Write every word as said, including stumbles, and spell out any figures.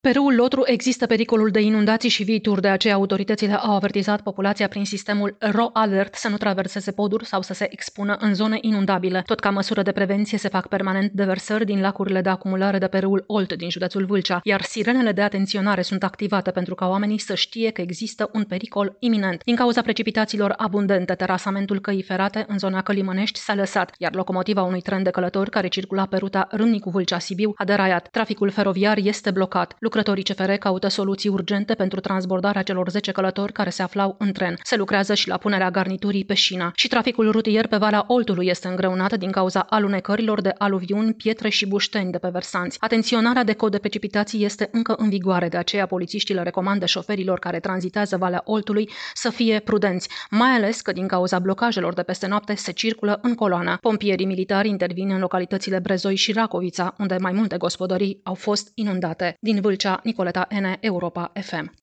Pe râul Lotru există pericolul de inundații și viituri, de aceea autoritățile au avertizat populația prin sistemul RO Alert să nu traverseze poduri sau să se expună în zone inundabile. Tot ca măsură de prevenție se fac permanent deversări din lacurile de acumulare de pe râul Olt din județul Vâlcea, iar sirenele de atenționare sunt activate pentru ca oamenii să știe că există un pericol iminent. Din cauza precipitațiilor abundente, terasamentul căii ferate în zona Călimănești s-a lăsat, iar locomotiva unui tren de călători care circula pe ruta Râmnicu-Vâlcea-Sibiu a deraiat. Traficul feroviar este blocat. Lucrătorii C F R caută soluții urgente pentru transbordarea celor zece călători care se aflau în tren. Se lucrează și la punerea garniturii pe șină. Și traficul rutier pe Valea Oltului este îngreunat din cauza alunecărilor de aluviuni, pietre și bușteni de pe versanți. Atenționarea de cod de precipitații este încă în vigoare, de aceea polițiștii le recomandă șoferilor care tranzitează Valea Oltului să fie prudenți, mai ales că din cauza blocajelor de peste noapte se circulă în coloană. Pompierii militari intervin în localitățile Brezoi și Racovița, unde mai multe gospodării au fost inundate. Din Vâlcea, Nicoleta N, Europa F M.